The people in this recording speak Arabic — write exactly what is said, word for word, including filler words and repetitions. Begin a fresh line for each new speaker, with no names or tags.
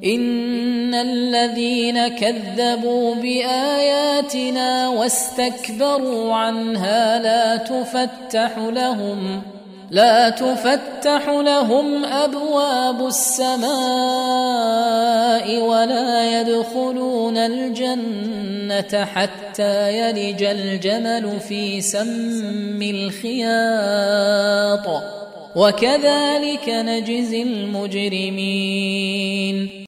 إن الذين كذبوا بآياتنا واستكبروا عنها لا تفتح لهم لا تفتح لهم أبواب السماء ولا يدخلون الجنة حتى يلج الجمل في سم الخياط وكذلك نجزي المجرمين.